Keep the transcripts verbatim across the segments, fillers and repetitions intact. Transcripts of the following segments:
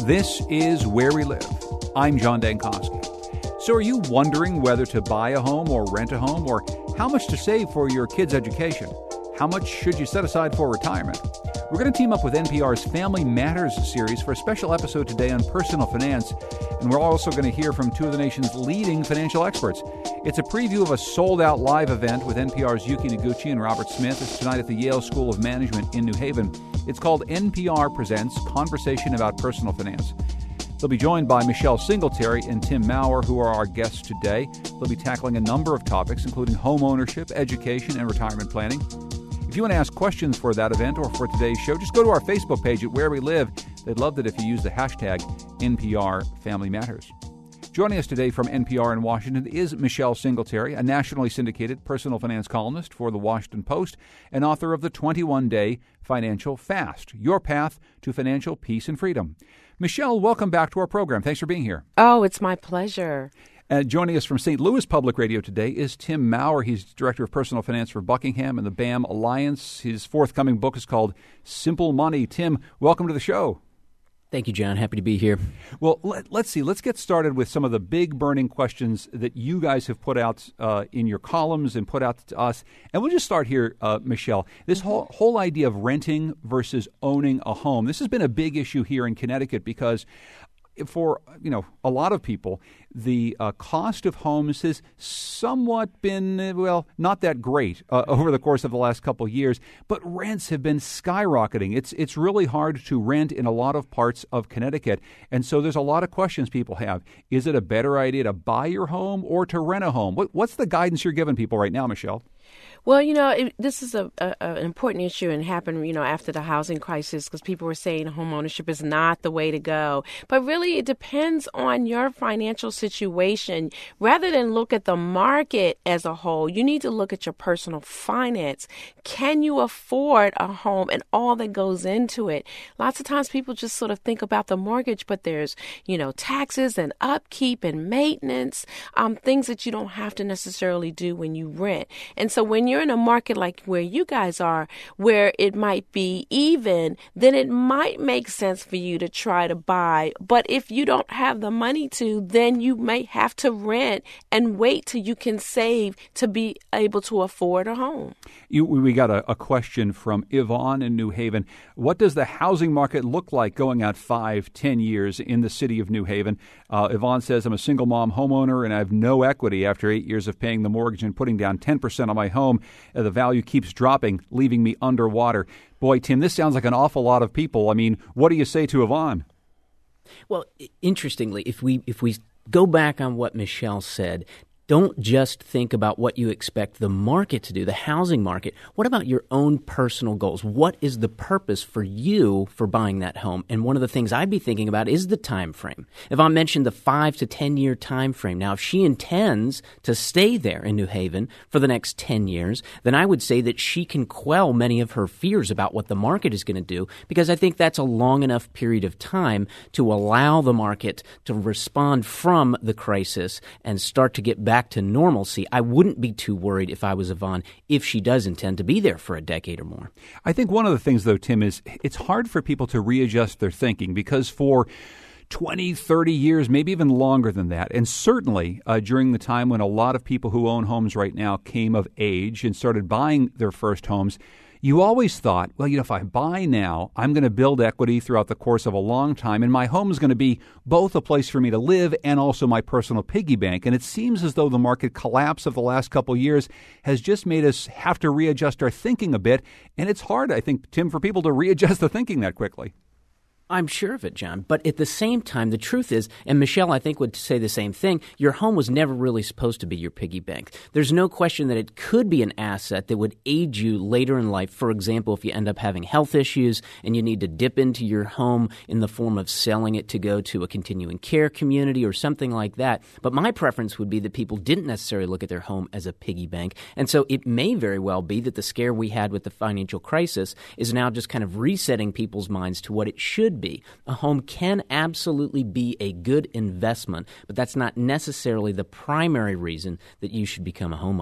This is Where We Live. I'm John Dankosky. So are you wondering whether to buy a home or rent a home, or how much to save for your kids' education? How much should you set aside for retirement? We're going to team up with N P R's Family Matters series for a special episode today on personal finance, and we're also going to hear from two of the nation's leading financial experts. It's a preview of a sold-out live event with N P R's Yuki Noguchi and Robert Smith. It's tonight at the Yale School of Management in New Haven. It's called N P R Presents Conversation About Personal Finance. They'll be joined by Michelle Singletary and Tim Maurer, who are our guests today. They'll be tackling a number of topics, including home ownership, education, and retirement planning. If you want to ask questions for that event or for today's show, just go to our Facebook page at Where We Live. They'd love it if you use the hashtag N P R Family Matters. Joining us today from N P R in Washington is Michelle Singletary, a nationally syndicated personal finance columnist for the Washington Post and author of the twenty-one day Financial Fast, Your Path to Financial Peace and Freedom. Michelle, welcome back to our program. Thanks for being here. Oh, it's my pleasure. Uh, joining us from Saint Louis Public Radio today is Tim Maurer. He's Director of Personal Finance for Buckingham and the B A M Alliance. His forthcoming book is called Simple Money. Tim, welcome to the show. Thank you, John. Happy to be here. Well, let, let's see. Let's get started with some of the big burning questions that you guys have put out uh, in your columns and put out to us. And we'll just start here, uh, Michelle. This whole, whole idea of renting versus owning a home, this has been a big issue here in Connecticut because for, you know, a lot of people, the uh, cost of homes has somewhat been, uh, well, not that great uh, over the course of the last couple of years, but rents have been skyrocketing. It's it's really hard to rent in a lot of parts of Connecticut, and so there's a lot of questions people have. Is it a better idea to buy your home or to rent a home? What, what's the guidance you're giving people right now, Michelle? Well, you know, it, this is a, a, an important issue and happened, you know, after the housing crisis because people were saying home ownership is not the way to go. But really, it depends on your financial situation. Rather than look at the market as a whole, you need to look at your personal finance. Can you afford a home and all that goes into it? Lots of times people just sort of think about the mortgage, but there's, you know, taxes and upkeep and maintenance, um, things that you don't have to necessarily do when you rent. And so when you're in a market like where you guys are, where it might be even, then it might make sense for you to try to buy. But if you don't have the money to, then you may have to rent and wait till you can save to be able to afford a home. You, we got a, a question from Yvonne in New Haven. What does the housing market look like going out five, ten years in the city of New Haven? Uh, Yvonne says, I'm a single mom homeowner and I have no equity after eight years of paying the mortgage and putting down ten percent on my home. Uh, the value keeps dropping, leaving me underwater. Boy, Tim, this sounds like an awful lot of people. I mean, what do you say to Yvonne? Well, interestingly, if we if we go back on what Michelle said, don't just think about what you expect the market to do, the housing market. What about your own personal goals? What is the purpose for you for buying that home? And one of the things I'd be thinking about is the time frame. Yvonne mentioned the five to ten year time frame. Now, if she intends to stay there in New Haven for the next ten years, then I would say that she can quell many of her fears about what the market is going to do, because I think that's a long enough period of time to allow the market to respond from the crisis and start to get back back to normalcy. I wouldn't be too worried if I was Yvonne if she does intend to be there for a decade or more. I think one of the things, though, Tim, is it's hard for people to readjust their thinking because for twenty, thirty years, maybe even longer than that, and certainly uh, during the time when a lot of people who own homes right now came of age and started buying their first homes, you always thought, well, you know, if I buy now, I'm going to build equity throughout the course of a long time, and my home is going to be both a place for me to live and also my personal piggy bank. And it seems as though the market collapse of the last couple of years has just made us have to readjust our thinking a bit. And it's hard, I think, Tim, for people to readjust the thinking that quickly. I'm sure of it, John. But at the same time, the truth is, and Michelle, I think, would say the same thing, your home was never really supposed to be your piggy bank. There's no question that it could be an asset that would aid you later in life. For example, if you end up having health issues and you need to dip into your home in the form of selling it to go to a continuing care community or something like that. But my preference would be that people didn't necessarily look at their home as a piggy bank. And so it may very well be that the scare we had with the financial crisis is now just kind of resetting people's minds to what it should be. A home can absolutely be a good investment, but that's not necessarily the primary reason that you should become a homeowner.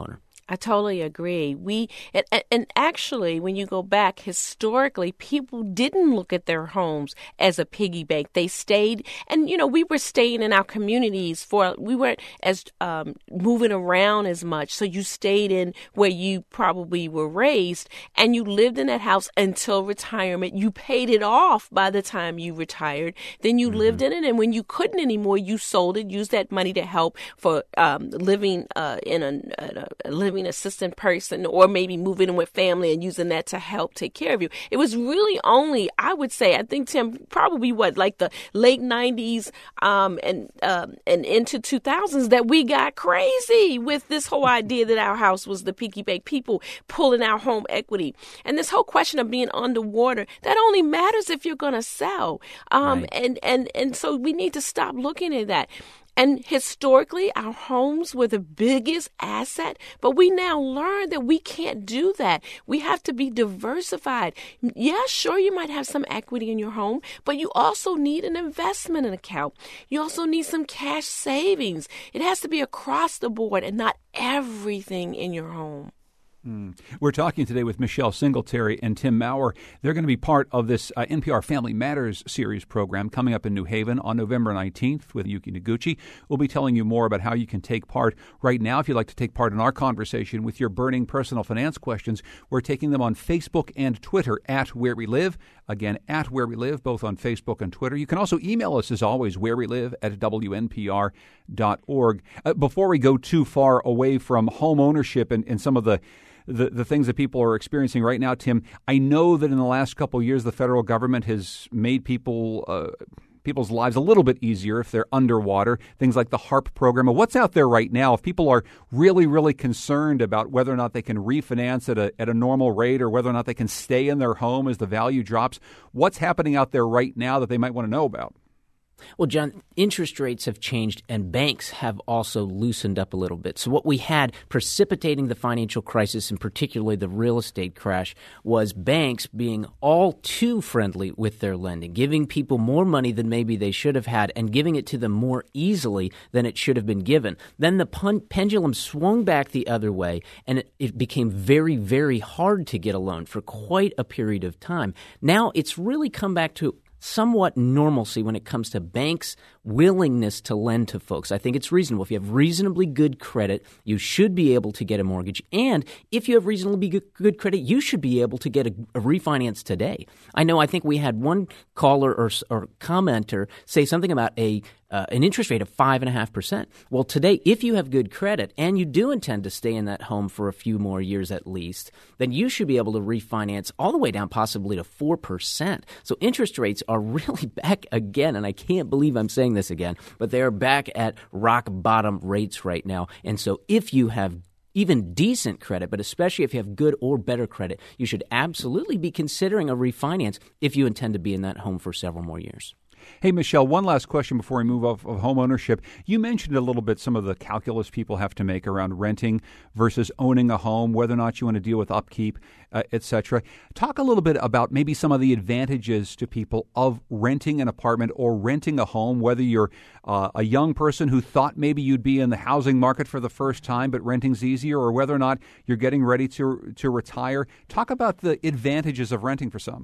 I totally agree. We and, and actually, when you go back historically, people didn't look at their homes as a piggy bank. They stayed, and you know, we were staying in our communities for. We weren't as um, moving around as much, so you stayed in where you probably were raised, and you lived in that house until retirement. You paid it off by the time you retired. Then you mm-hmm. lived in it, and when you couldn't anymore, you sold it. Used that money to help for um, living uh, in a, a, a living assistant person, or maybe moving in with family and using that to help take care of you. It was really only, I would say, I think, Tim, probably what, like the late nineties um, and um, and into two thousands that we got crazy with this whole idea that our house was the piggy bank, people pulling our home equity. And this whole question of being underwater, that only matters if you're going to sell. Um, right. and, and, and so we need to stop looking at that. And historically, our homes were the biggest asset, but we now learn that we can't do that. We have to be diversified. Yeah, sure, you might have some equity in your home, but you also need an investment account. You also need some cash savings. It has to be across the board and not everything in your home. Mm. We're talking today with Michelle Singletary and Tim Maurer. They're going to be part of this uh, N P R Family Matters series program coming up in New Haven on November nineteenth with Yuki Noguchi. We'll be telling you more about how you can take part. Right now, if you'd like to take part in our conversation with your burning personal finance questions, we're taking them on Facebook and Twitter at Where We Live. Again, at Where We Live, both on Facebook and Twitter. You can also email us, as always, where we live at W N P R dot org. Uh, before we go too far away from home ownership and, and some of the The, the things that people are experiencing right now, Tim, I know that in the last couple of years, the federal government has made people uh, people's lives a little bit easier if they're underwater, things like the HARP program. But what's out there right now, if people are really, really concerned about whether or not they can refinance at a, at a normal rate or whether or not they can stay in their home as the value drops, what's happening out there right now that they might want to know about? Well, John, interest rates have changed and banks have also loosened up a little bit. So what we had precipitating the financial crisis and particularly the real estate crash was banks being all too friendly with their lending, giving people more money than maybe they should have had and giving it to them more easily than it should have been given. Then the pun- pendulum swung back the other way and it, it became very, very hard to get a loan for quite a period of time. Now it's really come back to somewhat normalcy when it comes to banks' willingness to lend to folks. I think it's reasonable. If you have reasonably good credit, you should be able to get a mortgage. And if you have reasonably good, good credit, you should be able to get a, a refinance today. I know I think we had one caller or, or commenter say something about a Uh, an interest rate of five point five percent. Well, today, if you have good credit and you do intend to stay in that home for a few more years at least, then you should be able to refinance all the way down possibly to four percent. So interest rates are really back again, and I can't believe I'm saying this again, but they are back at rock bottom rates right now. And so if you have even decent credit, but especially if you have good or better credit, you should absolutely be considering a refinance if you intend to be in that home for several more years. Hey, Michelle, one last question before we move off of home ownership. You mentioned a little bit some of the calculus people have to make around renting versus owning a home, whether or not you want to deal with upkeep, uh, et cetera. Talk a little bit about maybe some of the advantages to people of renting an apartment or renting a home, whether you're uh, a young person who thought maybe you'd be in the housing market for the first time, but renting's easier, or whether or not you're getting ready to to retire. Talk about the advantages of renting for some.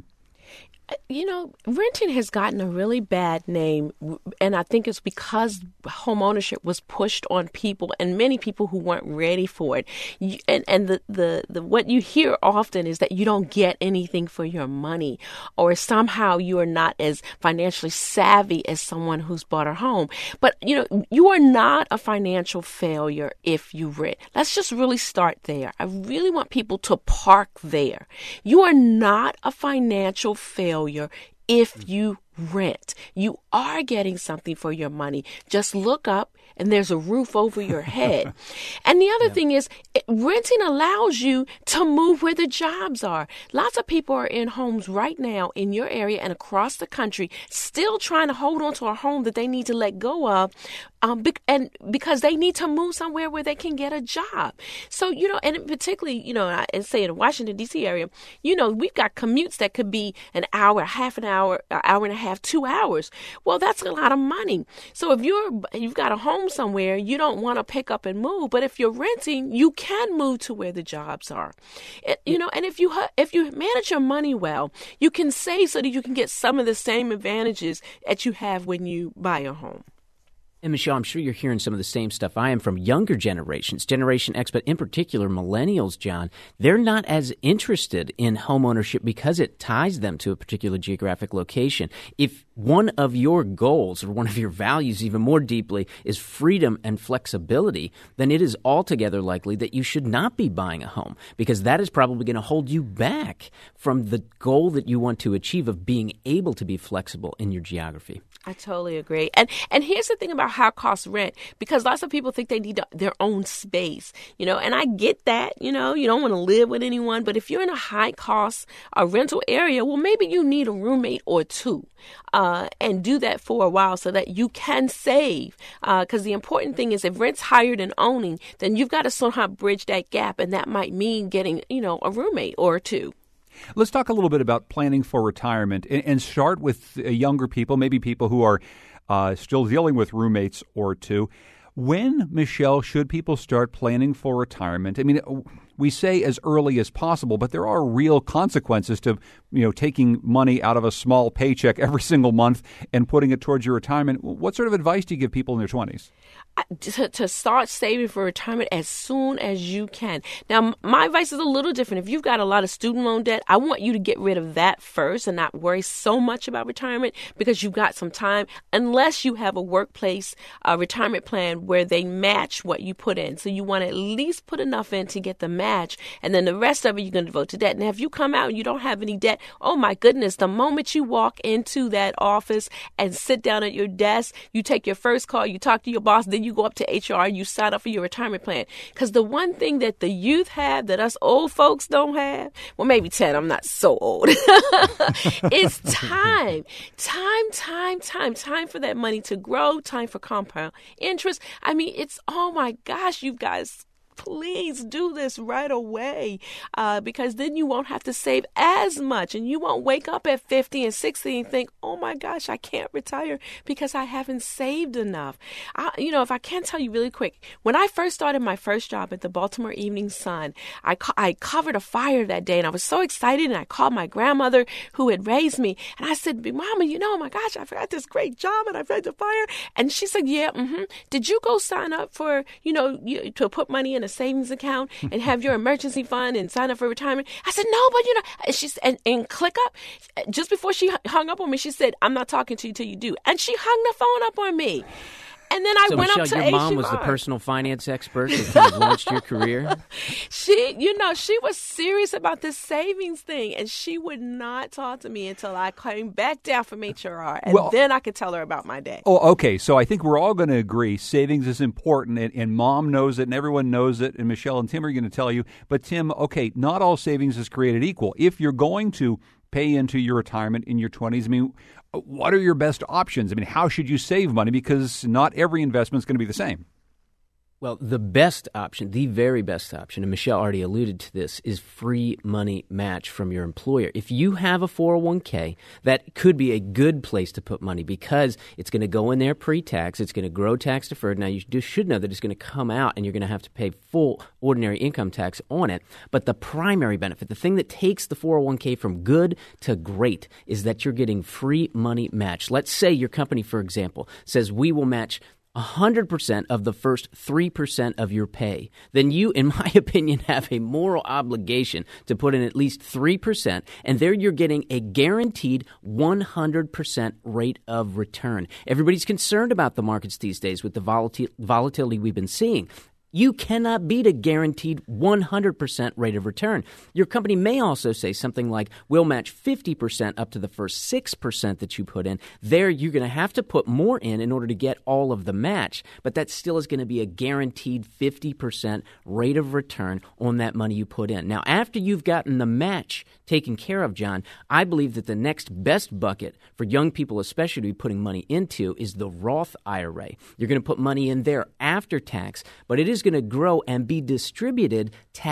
You know, renting has gotten a really bad name, and I think it's because home ownership was pushed on people and many people who weren't ready for it. And and the, the, the what you hear often is that you don't get anything for your money, or somehow you are not as financially savvy as someone who's bought a home. But, you know, you are not a financial failure if you rent. Let's just really start there. I really want people to park there. You are not a financial failure if you rent. You are getting something for your money. Just look up and there's a roof over your head. And the other yeah. thing is, it, renting allows you to move where the jobs are. Lots of people are in homes right now in your area and across the country still trying to hold on to a home that they need to let go of um, be- and because they need to move somewhere where they can get a job. So, you know, and particularly, you know, I say in the Washington, D C area, you know, we've got commutes that could be an hour, half an hour, an hour and a half have two hours. Well, that's a lot of money. So if you're, you've got a home somewhere, you don't want to pick up and move. But if you're renting, you can move to where the jobs are. It, you know, and if you if you manage your money well, you can save so that you can get some of the same advantages that you have when you buy a home. And Michelle, I'm sure you're hearing some of the same stuff I am from younger generations, Generation X, but in particular millennials, John. They're not as interested in home ownership because it ties them to a particular geographic location. If one of your goals or one of your values even more deeply is freedom and flexibility, then it is altogether likely that you should not be buying a home, because that is probably going to hold you back from the goal that you want to achieve of being able to be flexible in your geography. I totally agree. And and here's the thing about high cost rent, because lots of people think they need their own space, you know, and I get that, you know, you don't want to live with anyone. But if you're in a high cost uh, rental area, well, maybe you need a roommate or two uh, and do that for a while so that you can save. Because uh, the important thing is if rent's higher than owning, then you've got to somehow bridge that gap. And that might mean getting, you know, a roommate or two. Let's talk a little bit about planning for retirement and, and start with uh, younger people, maybe people who are uh, still dealing with roommates or two. When, Michelle, should people start planning for retirement? I mean, we say as early as possible, but there are real consequences to, you know, taking money out of a small paycheck every single month and putting it towards your retirement. What sort of advice do you give people in their twenties? To, to start saving for retirement as soon as you can. Now, my advice is a little different. If you've got a lot of student loan debt, I want you to get rid of that first and not worry so much about retirement, because you've got some time, unless you have a workplace uh, retirement plan where they match what you put in. So you want to at least put enough in to get the match, and then the rest of it you're going to devote to debt. Now, if you come out and you don't have any debt, oh my goodness, the moment you walk into that office and sit down at your desk, you take your first call, you talk to your boss, then you go up to H R and you sign up for your retirement plan. Because the one thing that the youth have that us old folks don't have, well, maybe ten, I'm not so old, is time. Time, time, time, time for that money to grow, time for compound interest. I mean, it's, oh my gosh, you guys, please do this right away, uh, because then you won't have to save as much, and you won't wake up at fifty and sixty and think, oh my gosh, I can't retire because I haven't saved enough. I, you know, if I can tell you really quick, when I first started my first job at the Baltimore Evening Sun, I, co- I covered a fire that day, and I was so excited, and I called my grandmother who had raised me, and I said, Mama, you know, oh my gosh, I forgot this great job, and I read the fire. And she said, yeah, mm-hmm. Did you go sign up for, you know, you, to put money in a savings account and have your emergency fund and sign up for retirement? I said, no, but you know, and she and, and click up. Just before she hung up on me, she said, I'm not talking to you till you do. And she hung the phone up on me. And then I so went Michelle, up to your mom H M R. was the personal finance expert that kind of launched your career? She, you know, she was serious about this savings thing, and she would not talk to me until I came back down from H R R, and well, then I could tell her about my day. Oh, okay. So I think we're all going to agree savings is important, and, and Mom knows it, and everyone knows it, and Michelle and Tim are going to tell you. But Tim, okay, not all savings is created equal. If you're going to pay into your retirement in your twenties, I mean, what are your best options? I mean, how should you save money? Because not every investment is going to be the same. Well, the best option, the very best option, and Michelle already alluded to this, is free money match from your employer. If you have a four oh one k, that could be a good place to put money because it's going to go in there pre-tax. It's going to grow tax deferred. Now, you should know that it's going to come out and you're going to have to pay full ordinary income tax on it. But the primary benefit, the thing that takes the four oh one k from good to great, is that you're getting free money match. Let's say your company, for example, says we will match one hundred percent of the first three percent of your pay, then you, in my opinion, have a moral obligation to put in at least three percent, and there you're getting a guaranteed one hundred percent rate of return. Everybody's concerned about the markets these days with the volatil- volatility we've been seeing. You cannot beat a guaranteed one hundred percent rate of return. Your company may also say something like, we'll match fifty percent up to the first six percent that you put in. There, you're going to have to put more in in order to get all of the match, but that still is going to be a guaranteed fifty percent rate of return on that money you put in. Now, after you've gotten the match taken care of, John, I believe that the next best bucket for young people especially to be putting money into is the Roth I R A. You're going to put money in there after tax, but it is going to grow and be distributed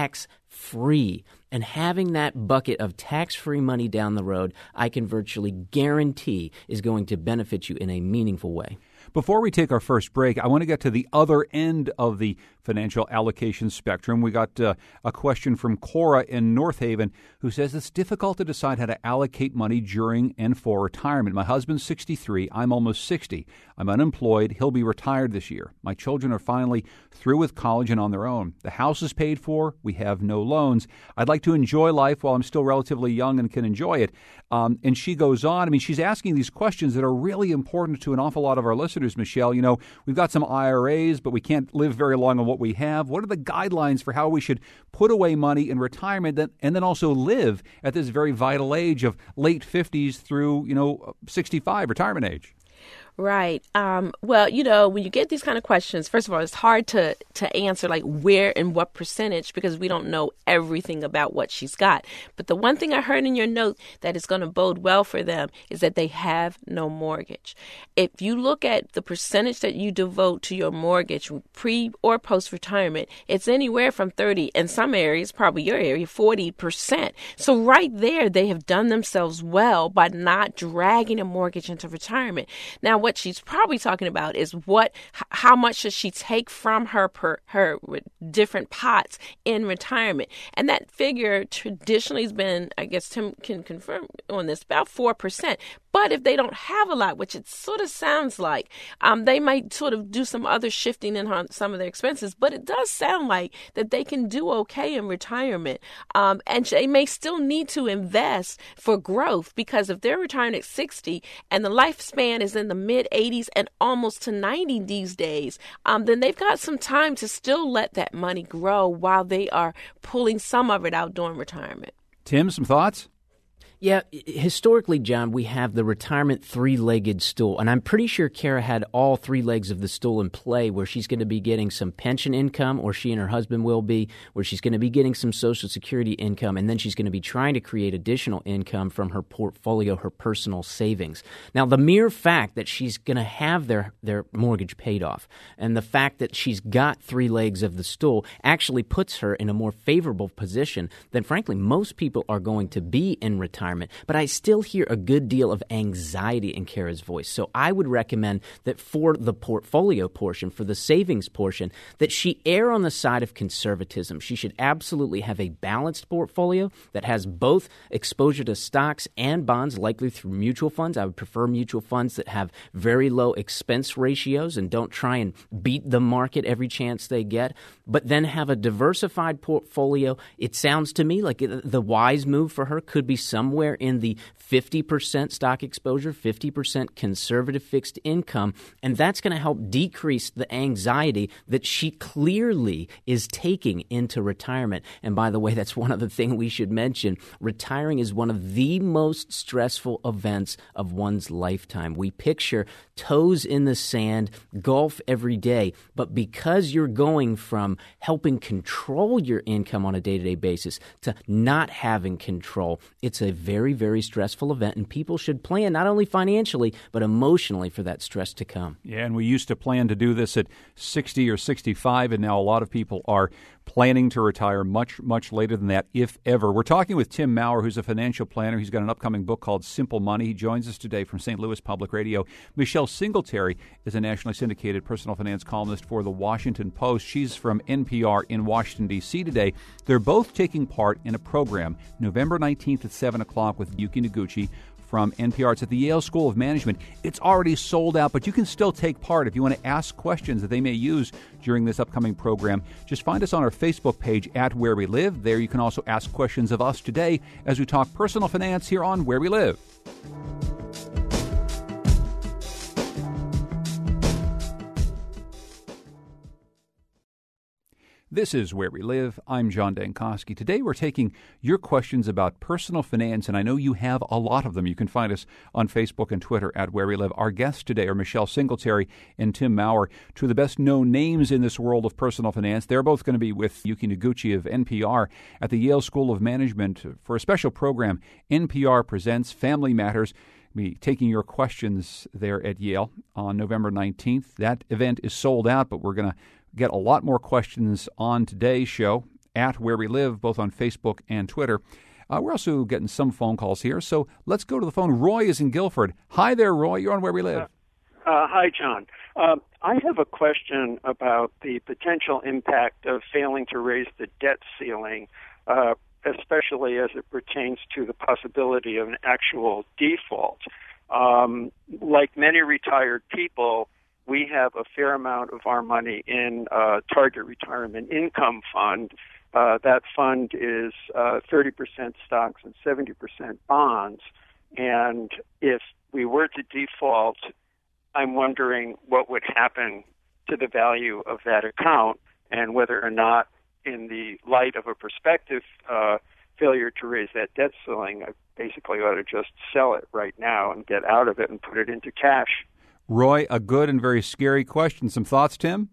tax-free. And having that bucket of tax-free money down the road, I can virtually guarantee is going to benefit you in a meaningful way. Before we take our first break, I want to get to the other end of the financial allocation spectrum. We got uh, a question from Cora in North Haven who says it's difficult to decide how to allocate money during and for retirement. My husband's sixty-three. I'm almost sixty. I'm unemployed. He'll be retired this year. My children are finally through with college and on their own. The house is paid for. We have no loans. I'd like to enjoy life while I'm still relatively young and can enjoy it. Um, and she goes on. I mean, she's asking these questions that are really important to an awful lot of our listeners, Michelle. You know, we've got some I R As, but we can't live very long on what we have. What are the guidelines for how we should put away money in retirement and then also live at this very vital age of late fifties through, you know, sixty-five, retirement age? Right. Um, well, you know, when you get these kind of questions, first of all, it's hard to, to answer like where and what percentage because we don't know everything about what she's got. But the one thing I heard in your note that is going to bode well for them is that they have no mortgage. If you look at the percentage that you devote to your mortgage pre or post retirement, it's anywhere from thirty, in some areas, probably your area, forty percent. So right there, they have done themselves well by not dragging a mortgage into retirement. Now, what she's probably talking about is what, how much should she take from her per her different pots in retirement, and that figure traditionally has been, I guess Tim can confirm on this, about four percent. But if they don't have a lot, which it sort of sounds like, um, they might sort of do some other shifting in on some of their expenses. But it does sound like that they can do okay in retirement. Um, and they may still need to invest for growth because if they're retiring at sixty and the lifespan is in the mid eighties and almost to ninety these days, um, then they've got some time to still let that money grow while they are pulling some of it out during retirement. Tim, some thoughts? Yeah, historically, John, we have the retirement three-legged stool, and I'm pretty sure Kara had all three legs of the stool in play where she's going to be getting some pension income, or she and her husband will be, where she's going to be getting some Social Security income, and then she's going to be trying to create additional income from her portfolio, her personal savings. Now, the mere fact that she's going to have their, their mortgage paid off and the fact that she's got three legs of the stool actually puts her in a more favorable position than, frankly, most people are going to be in retirement. But I still hear a good deal of anxiety in Kara's voice. So I would recommend that for the portfolio portion, for the savings portion, that she err on the side of conservatism. She should absolutely have a balanced portfolio that has both exposure to stocks and bonds, likely through mutual funds. I would prefer mutual funds that have very low expense ratios and don't try and beat the market every chance they get, but then have a diversified portfolio. It sounds to me like the wise move for her could be somewhere in the fifty percent stock exposure, fifty percent conservative fixed income, and that's going to help decrease the anxiety that she clearly is taking into retirement. And by the way, that's one other thing we should mention. Retiring is one of the most stressful events of one's lifetime. We picture toes in the sand, golf every day, but because you're going from helping control your income on a day-to-day basis to not having control, it's a very, very stressful event, and people should plan not only financially but emotionally for that stress to come. Yeah, and we used to plan to do this at sixty or sixty-five, and now a lot of people are planning to retire much, much later than that, if ever. We're talking with Tim Maurer, who's a financial planner. He's got an upcoming book called Simple Money. He joins us today from Saint Louis Public Radio. Michelle Singletary is a nationally syndicated personal finance columnist for The Washington Post. She's from N P R in Washington, D C today. They're both taking part in a program November nineteenth at seven o'clock with Yuki Noguchi from N P R. It's at the Yale School of Management. It's already sold out, but you can still take part. If you want to ask questions that they may use during this upcoming program, just find us on our Facebook page at Where We Live. There you can also ask questions of us today as we talk personal finance here on Where We Live. This is Where We Live. I'm John Dankosky. Today we're taking your questions about personal finance, and I know you have a lot of them. You can find us on Facebook and Twitter at Where We Live. Our guests today are Michelle Singletary and Tim Maurer, two of the best-known names in this world of personal finance. They're both going to be with Yuki Noguchi of N P R at the Yale School of Management for a special program. N P R presents Family Matters. We'll be taking your questions there at Yale on November nineteenth. That event is sold out, but we're going to get a lot more questions on today's show at Where We Live, both on Facebook and Twitter. Uh, we're also getting some phone calls here, so let's go to the phone. Roy is in Guilford. Hi there, Roy. You're on Where We Live. Uh, uh, hi, John. Um, I have a question about the potential impact of failing to raise the debt ceiling, uh, especially as it pertains to the possibility of an actual default. Um, like many retired people, we have a fair amount of our money in uh, Target Retirement Income Fund. Uh, that fund is uh, thirty percent stocks and seventy percent bonds. And if we were to default, I'm wondering what would happen to the value of that account and whether or not, in the light of a prospective uh, failure to raise that debt ceiling, I basically ought to just sell it right now and get out of it and put it into cash. Roy, a good and very scary question. Some thoughts, Tim?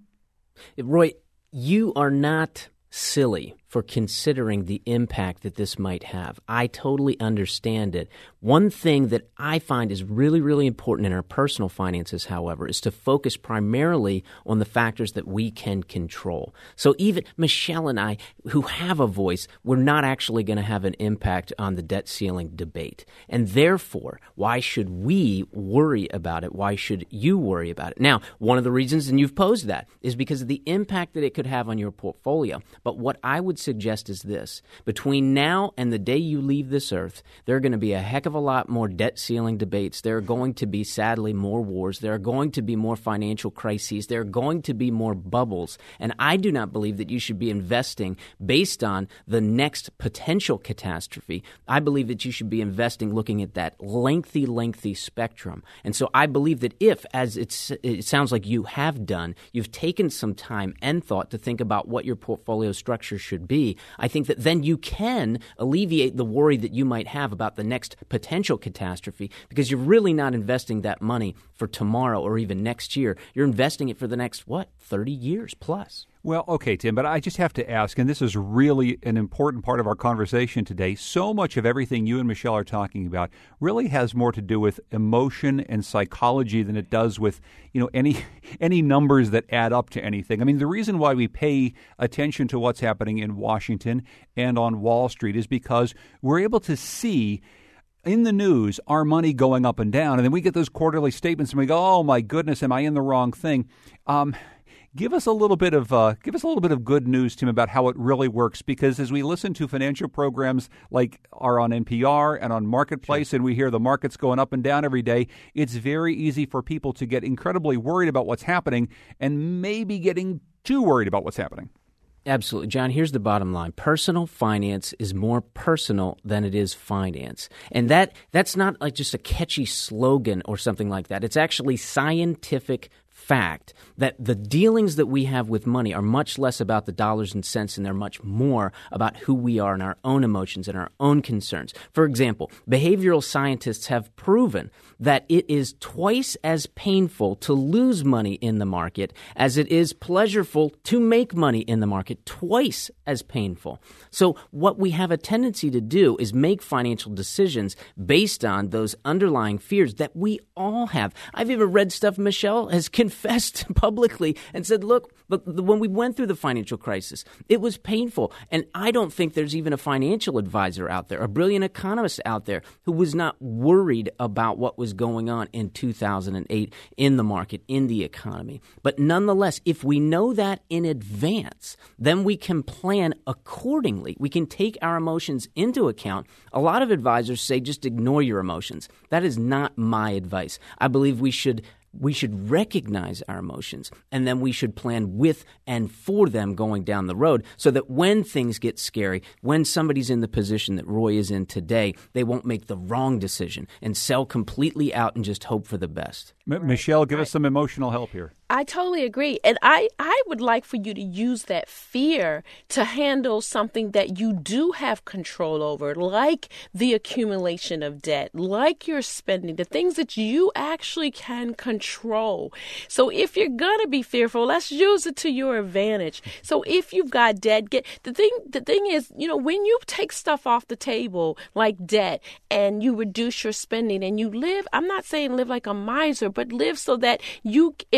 Roy, you are not silly for considering the impact that this might have. I totally understand it. One thing that I find is really, really important in our personal finances, however, is to focus primarily on the factors that we can control. So even Michelle and I, who have a voice, we're not actually going to have an impact on the debt ceiling debate. And therefore, why should we worry about it? Why should you worry about it? Now, one of the reasons, and you've posed that, is because of the impact that it could have on your portfolio. But what I would suggest is this. Between now and the day you leave this earth, there are going to be a heck of a lot more debt ceiling debates. There are going to be, sadly, more wars. There are going to be more financial crises. There are going to be more bubbles. And I do not believe that you should be investing based on the next potential catastrophe. I believe that you should be investing looking at that lengthy, lengthy spectrum. And so I believe that if, as it's, it sounds like you have done, you've taken some time and thought to think about what your portfolio structure should be, I think that then you can alleviate the worry that you might have about the next potential catastrophe, because you're really not investing that money for tomorrow or even next year. You're investing it for the next, what, thirty years plus. Well, okay, Tim, but I just have to ask, and this is really an important part of our conversation today. So much of everything you and Michelle are talking about really has more to do with emotion and psychology than it does with, you know, any any numbers that add up to anything. I mean, the reason why we pay attention to what's happening in Washington and on Wall Street is because we're able to see in the news our money going up and down, and then we get those quarterly statements and we go, "Oh my goodness, am I in the wrong thing?" Um, Give us a little bit of uh, give us a little bit of good news, Tim, about how it really works. Because as we listen to financial programs like are on N P R and on Marketplace, sure, and we hear the markets going up and down every day, it's very easy for people to get incredibly worried about what's happening and maybe getting too worried about what's happening. Absolutely. John, here's the bottom line. Personal finance is more personal than it is finance. And that that's not like just a catchy slogan or something like that. It's actually scientific fact that the dealings that we have with money are much less about the dollars and cents, and they're much more about who we are and our own emotions and our own concerns. For example, behavioral scientists have proven that it is twice as painful to lose money in the market as it is pleasurable to make money in the market, twice as painful. So what we have a tendency to do is make financial decisions based on those underlying fears that we all have. I've even read stuff Michelle has confessed publicly and said, look, but when we went through the financial crisis, it was painful. And I don't think there's even a financial advisor out there, a brilliant economist out there who was not worried about what was going on in two thousand eight in the market, in the economy. But nonetheless, if we know that in advance, then we can plan accordingly. We can take our emotions into account. A lot of advisors say just ignore your emotions. That is not my advice. I believe we should We should recognize our emotions, and then we should plan with and for them going down the road so that when things get scary, when somebody's in the position that Roy is in today, they won't make the wrong decision and sell completely out and just hope for the best. M- Michelle, give us some emotional help here. I totally agree. And I, I would like for you to use that fear to handle something that you do have control over, like the accumulation of debt, like your spending, the things that you actually can control. So if you're going to be fearful, let's use it to your advantage. So if you've got debt, get the thing, the thing is, you know, when you take stuff off the table like debt and you reduce your spending and you live, I'm not saying live like a miser, but live so that you, if when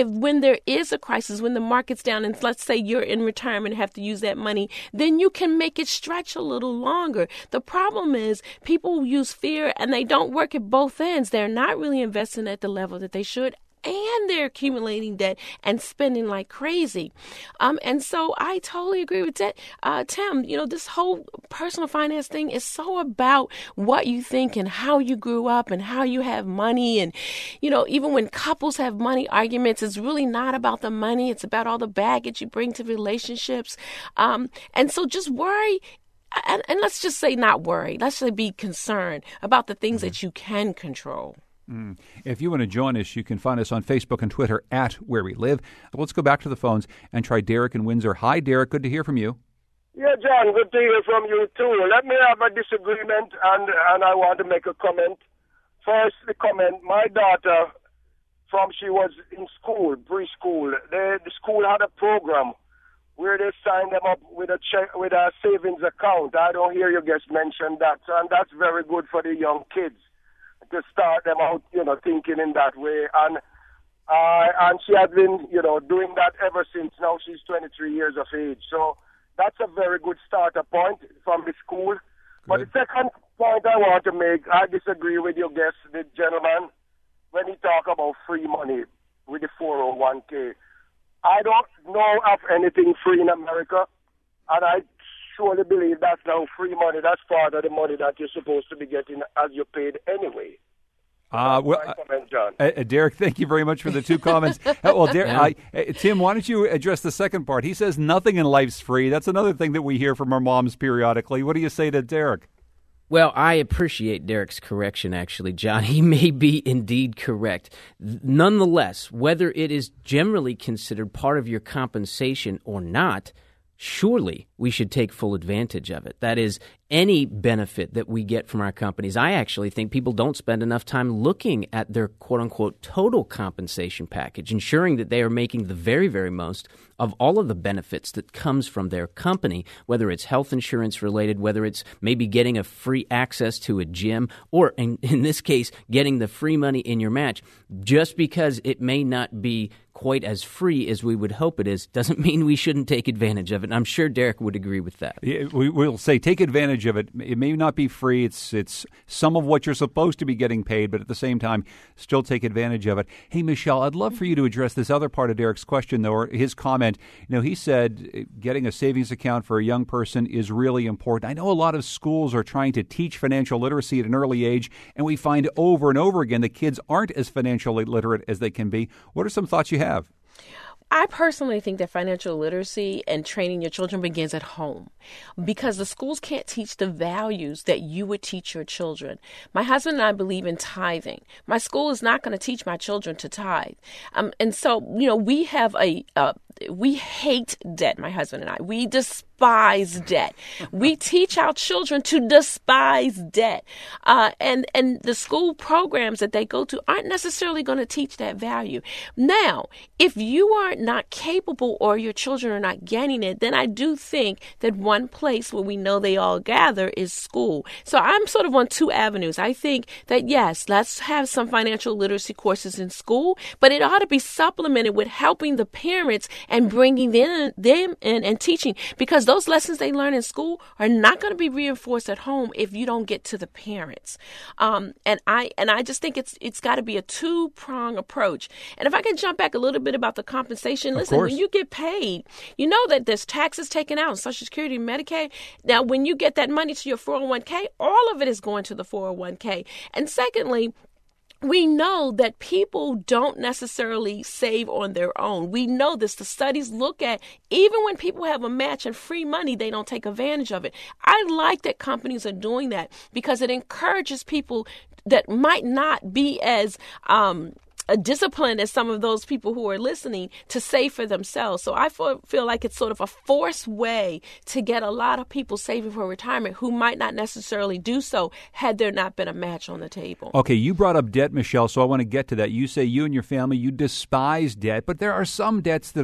there is a crisis, when the market's down, and let's say you're in retirement and have to use that money, then you can make it stretch a little longer. The problem is people use fear and they don't work at both ends. They're not really investing at the level that they should, and they're accumulating debt and spending like crazy. Um, and so I totally agree with that. Uh, Tim, you know, this whole personal finance thing is so about what you think and how you grew up and how you have money. And, you know, even when couples have money arguments, it's really not about the money. It's about all the baggage you bring to relationships. Um, and so just worry. And, and let's just say not worry. Let's say be concerned about the things mm-hmm. that you can control. Mm. If you want to join us, you can find us on Facebook and Twitter at Where We Live. Let's go back to the phones and try Derek in Windsor. Hi, Derek. Good to hear from you. Yeah, John, good to hear from you, too. Let me have a disagreement, and, and I want to make a comment. First, the comment, my daughter, from she was in school, preschool, they, the school had a program where they signed them up with a check, with a savings account. I don't hear you guys mention that, and that's very good for the young kids, to start them out, you know, thinking in that way. And uh, and she has been, you know, doing that ever since. Now she's twenty-three years of age. So that's a very good starter point from the school. Good. But the second point I want to make, I disagree with your guest, the gentleman, when he talk about free money with the four oh one k. I don't know of anything free in America, and I surely believe that's now free money. That's part of the money that you're supposed to be getting as you're paid anyway. Uh, well, comment, John. Uh, uh, Derek, thank you very much for the two comments. uh, well, Derek, I, uh, Tim, why don't you address the second part? He says nothing in life's free. That's another thing that we hear from our moms periodically. What do you say to Derek? Well, I appreciate Derek's correction, actually, John. He may be indeed correct. Nonetheless, whether it is generally considered part of your compensation or not, surely we should take full advantage of it. That is, any benefit that we get from our companies. I actually think people don't spend enough time looking at their quote-unquote total compensation package, ensuring that they are making the very, very most of all of the benefits that comes from their company, whether it's health insurance related, whether it's maybe getting a free access to a gym, or in, in this case, getting the free money in your match. Just because it may not be quite as free as we would hope it is doesn't mean we shouldn't take advantage of it. And I'm sure Derek would agree with that. Yeah, we will say take advantage of it. It may not be free. It's it's some of what you're supposed to be getting paid, but at the same time, still take advantage of it. Hey, Michelle, I'd love for you to address this other part of Derek's question, though, or his comment. You know, he said getting a savings account for a young person is really important. I know a lot of schools are trying to teach financial literacy at an early age, and we find over and over again that kids aren't as financially literate as they can be. What are some thoughts you have? I personally think that financial literacy and training your children begins at home, because the schools can't teach the values that you would teach your children. My husband and I believe in tithing. My school is not going to teach my children to tithe. Um, and so, you know, we have a, uh, we hate debt, my husband and I. We despise debt. We teach our children to despise debt. Uh, and, and the school programs that they go to aren't necessarily going to teach that value. Now, if you are not capable or your children are not getting it, then I do think that one place where we know they all gather is school. So I'm sort of on two avenues. I think that, yes, let's have some financial literacy courses in school, but it ought to be supplemented with helping the parents and bringing them, them in and teaching, because those lessons they learn in school are not going to be reinforced at home if you don't get to the parents. Um, and I and I just think it's it's got to be a two-prong approach. And if I can jump back a little bit about the compensation, listen, when you get paid, you know that there's taxes taken out, Social Security and Medicaid. Now, when you get that money to your four oh one k, all of it is going to the four oh one k. And secondly, we know that people don't necessarily save on their own. We know this. The studies look at, even when people have a match and free money, they don't take advantage of it. I like that companies are doing that, because it encourages people that might not be as um, a discipline as some of those people who are listening to save for themselves. So I feel, feel like it's sort of a forced way to get a lot of people saving for retirement who might not necessarily do so had there not been a match on the table. Okay, you brought up debt, Michelle, so I want to get to that. You say you and your family, you despise debt, but there are some debts that are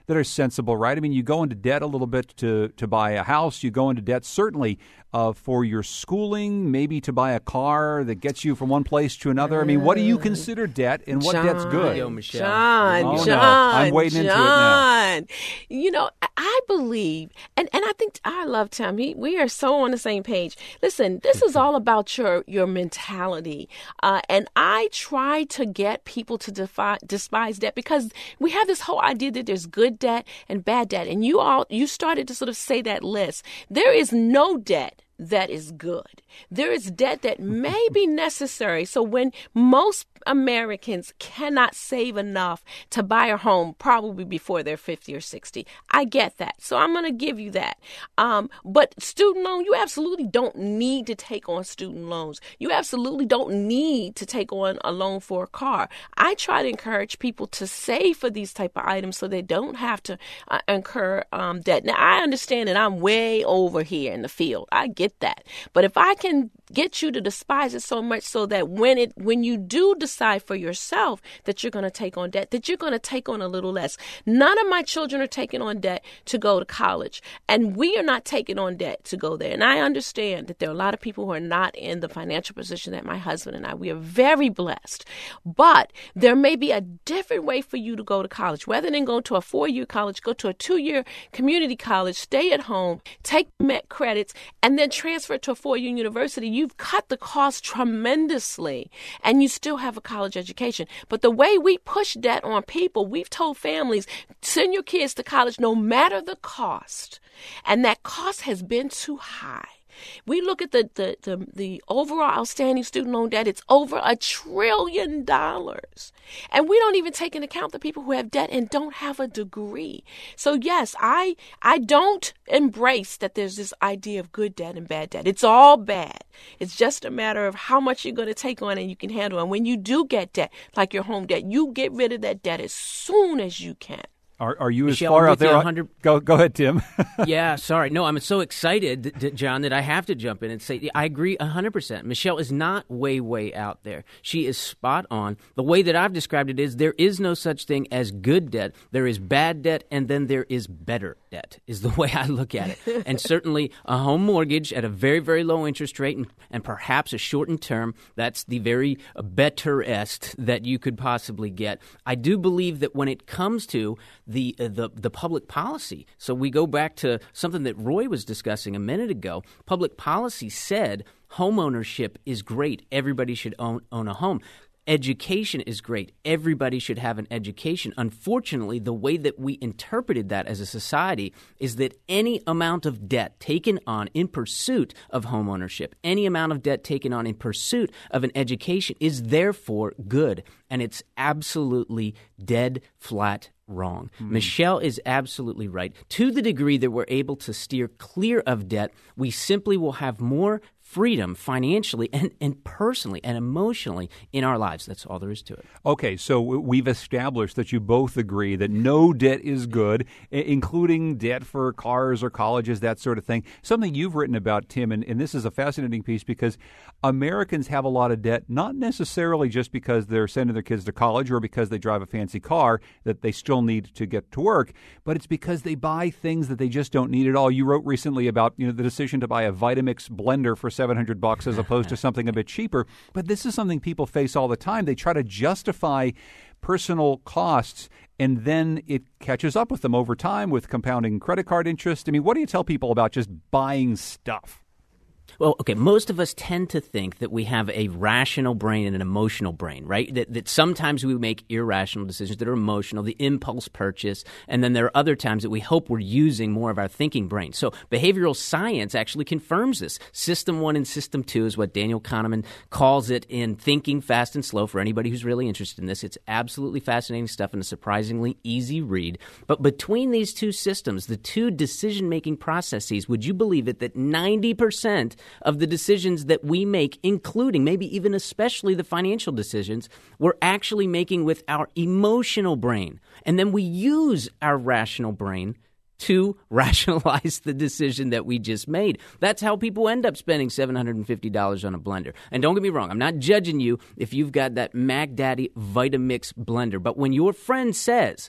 that are sensible, right? I mean, you go into debt a little bit to, to buy a house. You go into debt certainly uh, for your schooling, maybe to buy a car that gets you from one place to another. I mean, what do you consider debt and what John, debt's good? Yo, Michelle. John, oh, John, no. I'm wading John. into it now. You know, I believe, and, and I think I love Tim. He, we are so on the same page. Listen, this is all about your your mentality, uh, and I try to get people to defy, despise debt because we have this whole idea that there's good debt and bad debt, and you all you started to sort of say that list. There is no debt that is good. There is debt that may be necessary. So when most Americans cannot save enough to buy a home, probably before they're fifty or sixty, I get that. So I'm going to give you that. Um, but student loan, you absolutely don't need to take on student loans. You absolutely don't need to take on a loan for a car. I try to encourage people to save for these type of items so they don't have to uh, incur um, debt. Now, I understand that I'm way over here in the field. I get that. But if I can get you to despise it so much so that when it when you do decide for yourself that you're going to take on debt, that you're going to take on a little less. None of my children are taking on debt to go to college, and we are not taking on debt to go there. And I understand that there are a lot of people who are not in the financial position that my husband and I, we are very blessed. But there may be a different way for you to go to college. Rather than go to a four-year college, go to a two-year community college, stay at home, take MET credits, and then transfer to a four-year university. You've cut the cost tremendously, and you still have a college education. But the way we push debt on people, we've told families, send your kids to college no matter the cost. And that cost has been too high. We look at the, the, the, the overall outstanding student loan debt. It's over a trillion dollars. And we don't even take into account the people who have debt and don't have a degree. So, yes, I I don't embrace that there's this idea of good debt and bad debt. It's all bad. It's just a matter of how much you're going to take on and you can handle. And when you do get debt, like your home debt, you get rid of that debt as soon as you can. Are, are you Michelle, as far I'm out there? one hundred Go, go ahead, Tim. Yeah, sorry. No, I'm so excited, d- John, that I have to jump in and say I agree one hundred percent. Michelle is not way, way out there. She is spot on. The way that I've described it is there is no such thing as good debt. There is bad debt, and then there is better debt, is the way I look at it. And certainly a home mortgage at a very, very low interest rate and, and perhaps a shortened term, that's the very betterest that you could possibly get. I do believe that when it comes to the uh, the the public policy. So we go back to something that Roy was discussing a minute ago. Public policy said home ownership is great. Everybody should own, own a home. Education is great. Everybody should have an education. Unfortunately, the way that we interpreted that as a society is that any amount of debt taken on in pursuit of home ownership, any amount of debt taken on in pursuit of an education is therefore good. And it's absolutely dead flat wrong. Mm. Michelle is absolutely right. To the degree that we're able to steer clear of debt, we simply will have more freedom financially and, and personally and emotionally in our lives. That's all there is to it. Okay, so we've established that you both agree that no debt is good, including debt for cars or colleges, that sort of thing. Something you've written about, Tim, and, and this is a fascinating piece because Americans have a lot of debt, not necessarily just because they're sending their kids to college or because they drive a fancy car that they still need to get to work, but it's because they buy things that they just don't need at all. You wrote recently about, you know, the decision to buy a Vitamix blender for seven hundred bucks as opposed to something a bit cheaper. But this is something people face all the time. They try to justify personal costs, and then it catches up with them over time with compounding credit card interest. I mean, what do you tell people about just buying stuff? Well, okay, most of us tend to think that we have a rational brain and an emotional brain, right? That, that sometimes we make irrational decisions that are emotional, the impulse purchase, and then there are other times that we hope we're using more of our thinking brain. So behavioral science actually confirms this. System one and system two is what Daniel Kahneman calls it in Thinking Fast and Slow. For anybody who's really interested in this, it's absolutely fascinating stuff and a surprisingly easy read. But between these two systems, the two decision-making processes, would you believe it that ninety percent of the decisions that we make, including maybe even especially the financial decisions, we're actually making with our emotional brain. And then we use our rational brain to rationalize the decision that we just made. That's how people end up spending seven hundred fifty dollars on a blender. And don't get me wrong, I'm not judging you if you've got that Mac Daddy Vitamix blender. But when your friend says,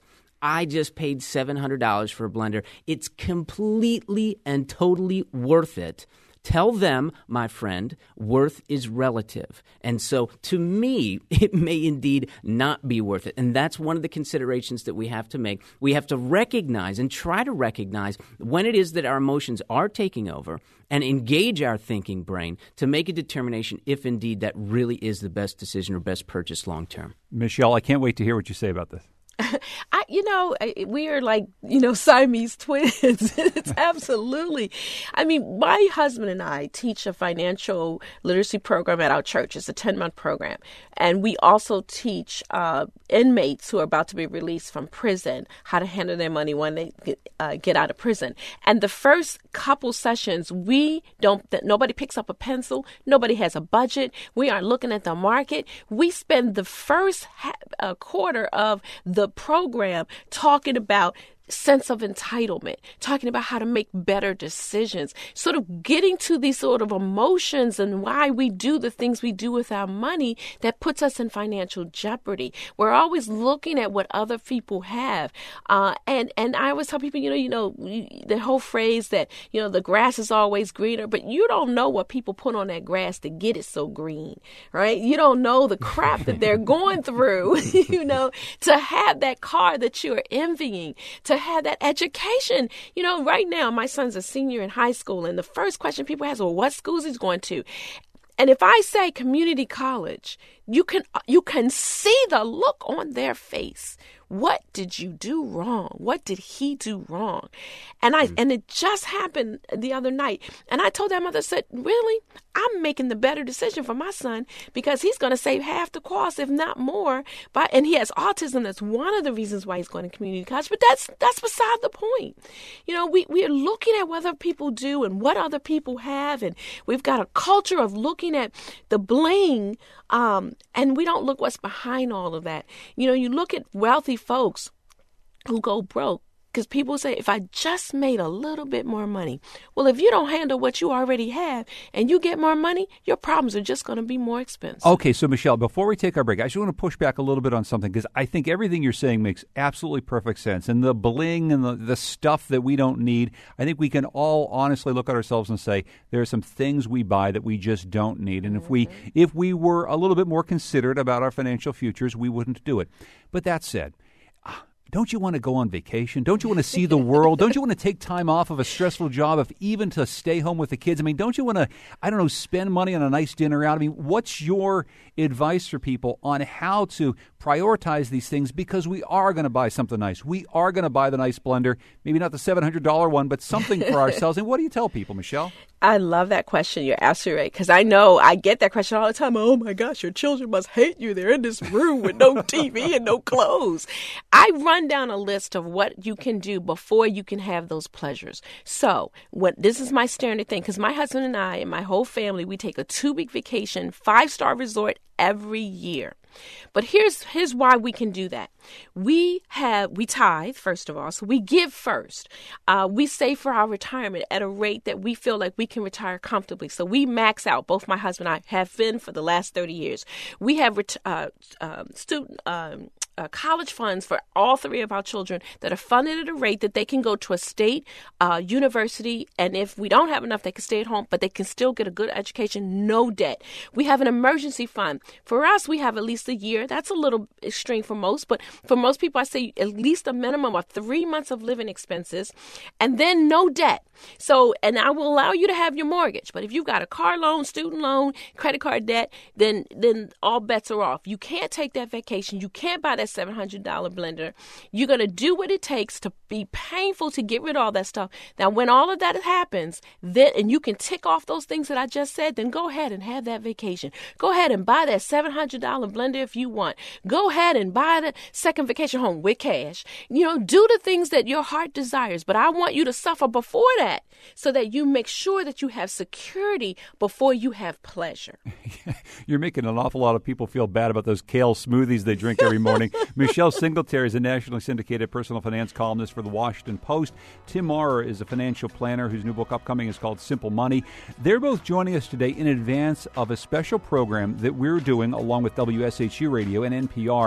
I just paid seven hundred dollars for a blender. It's completely and totally worth it. Tell them, my friend, worth is relative. And so to me, it may indeed not be worth it. And that's one of the considerations that we have to make. We have to recognize and try to recognize when it is that our emotions are taking over and engage our thinking brain to make a determination if indeed that really is the best decision or best purchase long term. Michelle, I can't wait to hear what you say about this. I, you know, we are like, you know, Siamese twins. It's absolutely. I mean, my husband and I teach a financial literacy program at our church. It's a ten-month program. And we also teach uh, inmates who are about to be released from prison how to handle their money when they get, uh, get out of prison. And the first couple sessions, we don't, nobody picks up a pencil. Nobody has a budget. We aren't looking at the market. We spend the first ha- uh, quarter of the program talking about sense of entitlement, talking about how to make better decisions, sort of getting to these sort of emotions and why we do the things we do with our money that puts us in financial jeopardy. We're always looking at what other people have. Uh, and, and I always tell people, you know, you know, the whole phrase that, you know, the grass is always greener, but you don't know what people put on that grass to get it so green, right? You don't know the crap that they're going through, you know, to have that car that you're envying, to have that education. You know, right now, my son's a senior in high school, and the first question people ask, well, what schools he's going to? And if I say community college, you can you can see the look on their face. What did you do wrong? What did he do wrong? And I mm. and it just happened the other night. And I told that mother, I said, really? I'm making the better decision for my son because he's going to save half the cost, if not more. But and he has autism. That's one of the reasons why he's going to community college. But that's that's beside the point. You know, we, we are looking at what other people do and what other people have. And we've got a culture of looking at the bling, um, and we don't look what's behind all of that. You know, you look at wealthy folks who go broke because people say, if I just made a little bit more money. Well, if you don't handle what you already have and you get more money, your problems are just going to be more expensive. Okay, so Michelle, before we take our break, I just want to push back a little bit on something because I think everything you're saying makes absolutely perfect sense. And the bling and the, the stuff that we don't need, I think we can all honestly look at ourselves and say there are some things we buy that we just don't need. And mm-hmm. if we if we were a little bit more considerate about our financial futures, we wouldn't do it. But that said, don't you want to go on vacation? Don't you want to see the world? Don't you want to take time off of a stressful job, if even to stay home with the kids? I mean, don't you want to, I don't know, spend money on a nice dinner out? I mean, what's your advice for people on how to prioritize these things? Because we are going to buy something nice. We are going to buy the nice blender, maybe not the seven hundred dollars one, but something for ourselves. And what do you tell people, Michelle? I love that question. You're absolutely right. Because I know I get that question all the time. Oh, my gosh, your children must hate you. They're in this room with no T V and no clothes. I run down a list of what you can do before you can have those pleasures. So what this is my standard thing, because my husband and I and my whole family, we take a two-week vacation, five-star resort every year. But here's here's why we can do that. We have we tithe, first of all, so we give first. Uh, we save for our retirement at a rate that we feel like we can retire comfortably. So we max out. Both my husband and I have been for the last thirty years. We have ret- uh, uh, student. Um, Uh, college funds for all three of our children that are funded at a rate that they can go to a state uh, university, and if we don't have enough, they can stay at home, but they can still get a good education, no debt. We have an emergency fund. For us, we have at least a year. That's a little extreme for most, but for most people, I say at least a minimum of three months of living expenses, and then no debt. So, and I will allow you to have your mortgage, but if you've got a car loan, student loan, credit card debt, then then all bets are off. You can't take that vacation. You can't buy that seven hundred dollars blender. You're going to do what it takes to be painful to get rid of all that stuff. Now, when all of that happens, then and you can tick off those things that I just said, then go ahead and have that vacation. Go ahead and buy that seven hundred dollars blender if you want. Go ahead and buy the second vacation home with cash. You know, do the things that your heart desires. But I want you to suffer before that so that you make sure that you have security before you have pleasure. You're making an awful lot of people feel bad about those kale smoothies they drink every morning. Michelle Singletary is a nationally syndicated personal finance columnist for the Washington Post. Tim Maurer is a financial planner whose new book upcoming is called Simple Money. They're both joining us today in advance of a special program that we're doing along with W S H U Radio and N P R.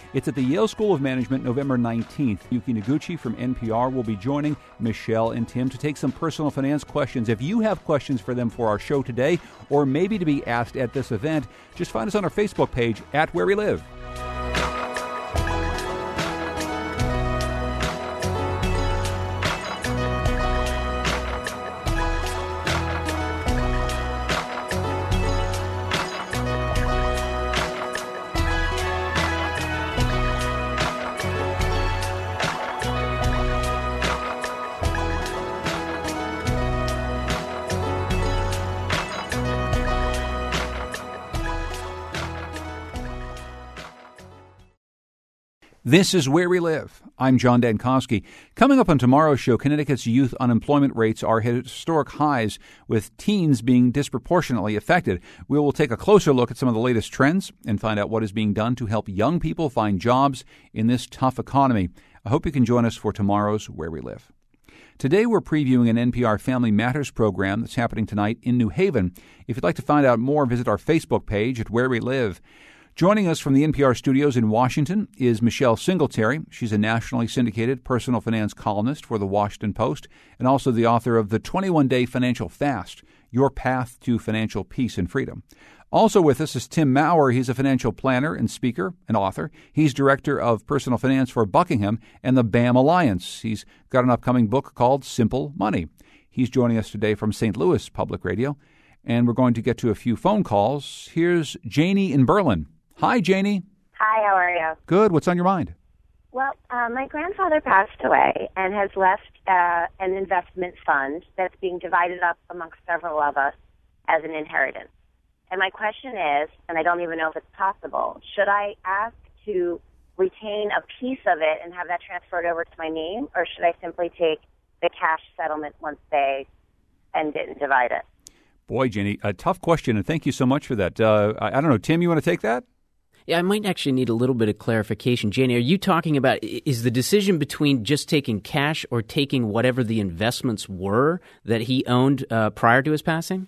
It's at the Yale School of Management November nineteenth. Yuki Noguchi from N P R will be joining Michelle and Tim to take some personal finance questions. If you have questions for them for our show today, or maybe to be asked at this event, just find us on our Facebook page at Where We Live. This is Where We Live. I'm John Dankosky. Coming up on tomorrow's show, Connecticut's youth unemployment rates are at historic highs, with teens being disproportionately affected. We will take a closer look at some of the latest trends and find out what is being done to help young people find jobs in this tough economy. I hope you can join us for tomorrow's Where We Live. Today we're previewing an N P R Family Matters program that's happening tonight in New Haven. If you'd like to find out more, visit our Facebook page at Where We Live. Joining us from the N P R studios in Washington is Michelle Singletary. She's a nationally syndicated personal finance columnist for the Washington Post and also the author of The twenty-one day Financial Fast, Your Path to Financial Peace and Freedom. Also with us is Tim Maurer. He's a financial planner and speaker and author. He's director of personal finance for Buckingham and the B A M Alliance. He's got an upcoming book called Simple Money. He's joining us today from Saint Louis Public Radio, and we're going to get to a few phone calls. Here's Janie in Berlin. Hi, Janie. Hi, how are you? Good. What's on your mind? Well, uh, my grandfather passed away and has left uh, an investment fund that's being divided up amongst several of us as an inheritance. And my question is, and I don't even know if it's possible, should I ask to retain a piece of it and have that transferred over to my name, or should I simply take the cash settlement once they end it and divide it? Boy, Janie, a tough question, and thank you so much for that. Uh, I, I don't know, Tim, you want to take that? Yeah, I might actually need a little bit of clarification. Janie, are you talking about, is the decision between just taking cash or taking whatever the investments were that he owned uh, prior to his passing?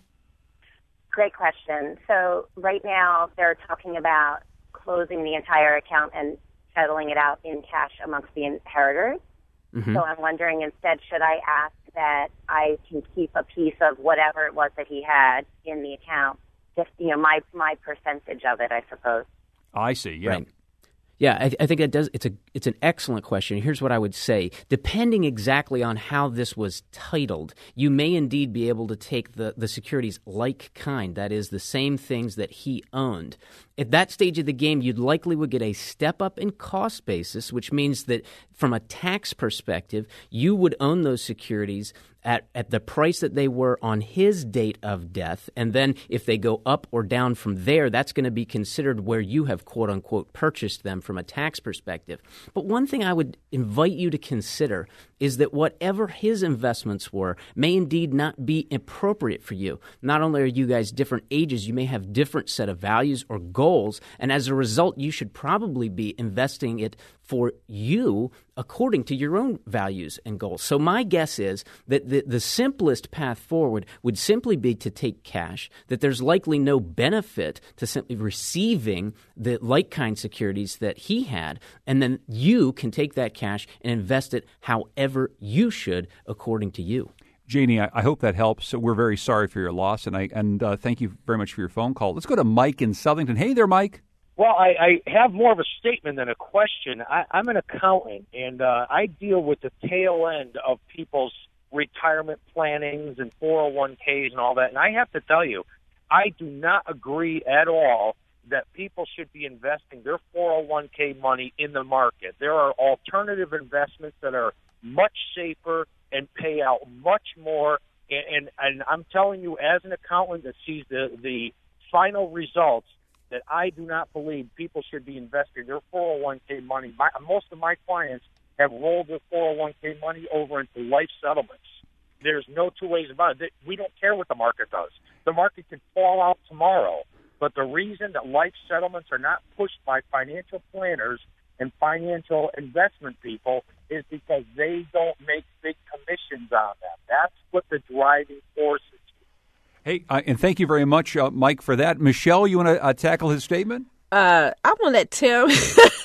Great question. So right now they're talking about closing the entire account and settling it out in cash amongst the inheritors. Mm-hmm. So I'm wondering instead, should I ask that I can keep a piece of whatever it was that he had in the account, just, you know, my my percentage of it, I suppose. I see, yeah. Right. Yeah, I, I think it does. It's a it's an excellent question. Here's what I would say. Depending exactly on how this was titled, you may indeed be able to take the, the securities like kind, that is, the same things that he owned. At that stage of the game, you'd likely would get a step up in cost basis, which means that from a tax perspective, you would own those securities at, at the price that they were on his date of death. And then if they go up or down from there, that's going to be considered where you have, quote unquote, purchased them from a tax perspective. But one thing I would invite you to consider is that whatever his investments were may indeed not be appropriate for you. Not only are you guys different ages, you may have different set of values or goals, and as a result, you should probably be investing it for you according to your own values and goals. So my guess is that the, the simplest path forward would simply be to take cash, that there's likely no benefit to simply receiving the like-kind securities that he had, and then you can take that cash and invest it however you should according to you. Janie, I, I hope that helps. We're very sorry for your loss, and I and uh, thank you very much for your phone call. Let's go to Mike in Southington. Hey there, Mike. Well, I, I have more of a statement than a question. I, I'm an accountant, and uh, I deal with the tail end of people's retirement plannings and four oh one k's and all that. And I have to tell you, I do not agree at all that people should be investing their four oh one k money in the market. There are alternative investments that are much safer and pay out much more. And, and, and I'm telling you, as an accountant that sees the, the final results, that I do not believe people should be investing their four oh one k money. My, most of my clients have rolled their four oh one k money over into life settlements. There's no two ways about it. We don't care what the market does. The market could fall out tomorrow. But the reason that life settlements are not pushed by financial planners and financial investment people is because they don't make big commissions on them. That's what the driving force is. Hey, uh, and thank you very much, uh, Mike, for that. Michelle, you want to uh, tackle his statement? Uh, I want to let Tim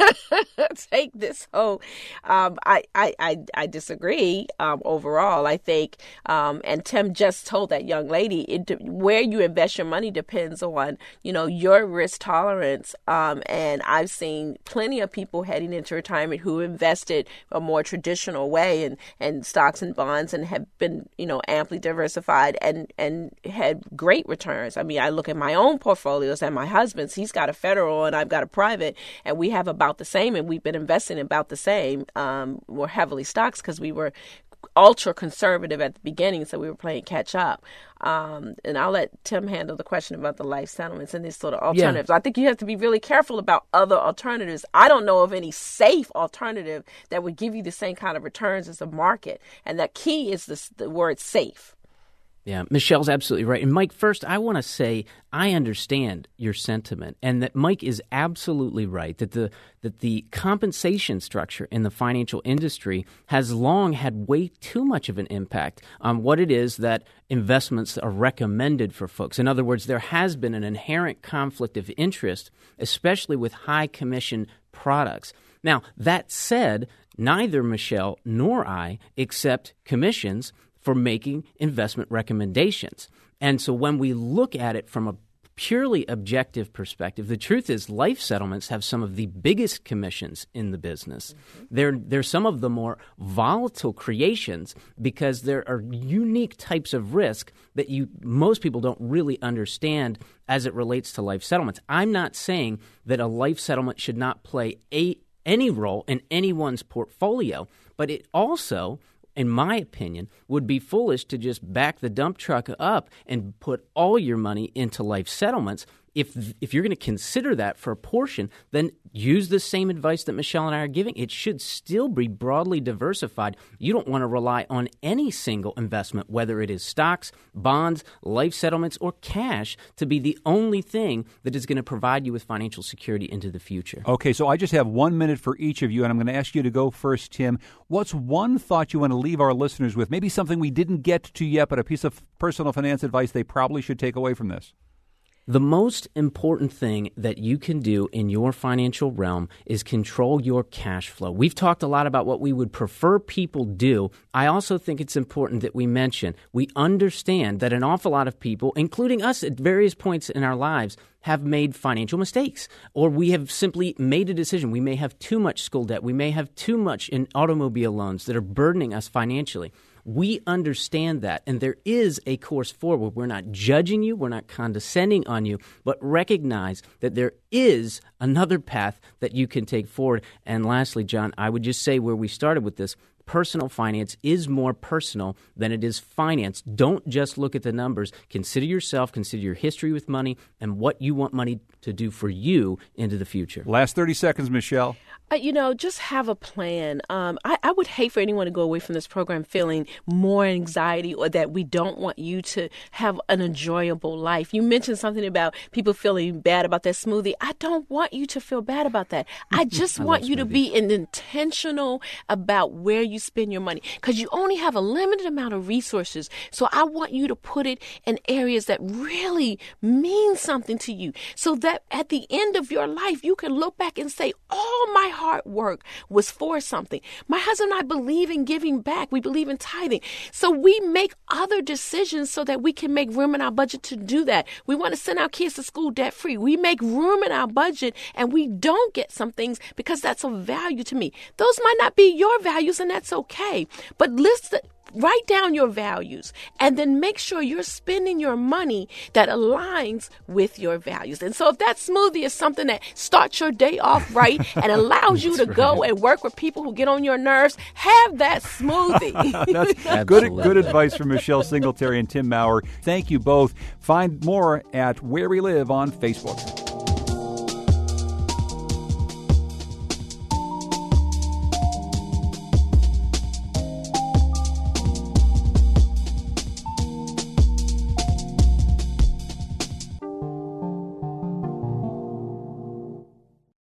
take this whole. Um, I, I, I, I disagree um, overall. I think, um, and Tim just told that young lady, it, where you invest your money depends on, you know, your risk tolerance. Um, and I've seen plenty of people heading into retirement who invested a more traditional way in, in stocks and bonds and have been, you know, amply diversified and, and had great returns. I mean, I look at my own portfolios and my husband's. He's got a federal and I've got a private, and we have about the same, and we've been investing about the same, um, more heavily stocks because we were ultra conservative at the beginning, so we were playing catch up. Um, and I'll let Tim handle the question about the life settlements and these sort of alternatives. Yeah. I think you have to be really careful about other alternatives. I don't know of any safe alternative that would give you the same kind of returns as the market, and the key is this, the word safe. Yeah, Michelle's absolutely right. And Mike, first, I want to say I understand your sentiment, and that Mike is absolutely right that the that the compensation structure in the financial industry has long had way too much of an impact on what it is that investments are recommended for folks. In other words, there has been an inherent conflict of interest, especially with high commission products. Now, that said, neither Michelle nor I accept commissions for making investment recommendations. And so when we look at it from a purely objective perspective, the truth is life settlements have some of the biggest commissions in the business. Mm-hmm. They're, they're some of the more volatile creations because there are unique types of risk that you most people don't really understand as it relates to life settlements. I'm not saying that a life settlement should not play a, any role in anyone's portfolio, but it also, in my opinion, would be foolish to just back the dump truck up and put all your money into life settlements. If if you're going to consider that for a portion, then use the same advice that Michelle and I are giving. It should still be broadly diversified. You don't want to rely on any single investment, whether it is stocks, bonds, life settlements, or cash, to be the only thing that is going to provide you with financial security into the future. Okay, so I just have one minute for each of you, and I'm going to ask you to go first, Tim. What's one thought you want to leave our listeners with? Maybe something we didn't get to yet, but a piece of personal finance advice they probably should take away from this. The most important thing that you can do in your financial realm is control your cash flow. We've talked a lot about what we would prefer people do. I also think it's important that we mention, we understand that an awful lot of people, including us at various points in our lives, have made financial mistakes, or we have simply made a decision. We may have too much school debt. We may have too much in automobile loans that are burdening us financially. We understand that, and there is a course forward. We're not judging you. We're not condescending on you, but recognize that there is another path that you can take forward. And lastly, John, I would just say where we started with this, personal finance is more personal than it is finance. Don't just look at the numbers. Consider yourself, consider your history with money, and what you want money to do for you into the future. Last thirty seconds, Michelle. Uh, you know, just have a plan. Um, I, I would hate for anyone to go away from this program feeling more anxiety or that we don't want you to have an enjoyable life. You mentioned something about people feeling bad about their smoothie. I don't want you to feel bad about that. I just I want you smoothies. to be intentional about where you spend your money, because you only have a limited amount of resources. So I want you to put it in areas that really mean something to you, so that at the end of your life, you can look back and say, all my hard work was for something. My husband and I believe in giving back. We believe in tithing. So we make other decisions so that we can make room in our budget to do that. We want to send our kids to school debt free. We make room in our budget, and we don't get some things because that's of value to me. Those might not be your values, and that's okay. But list the Write down your values and then make sure you're spending your money that aligns with your values. And so if that smoothie is something that starts your day off right and allows you to right. go and work with people who get on your nerves, have that smoothie. That's good, good advice from Michelle Singletary and Tim Maurer. Thank you both. Find more at Where We Live on Facebook.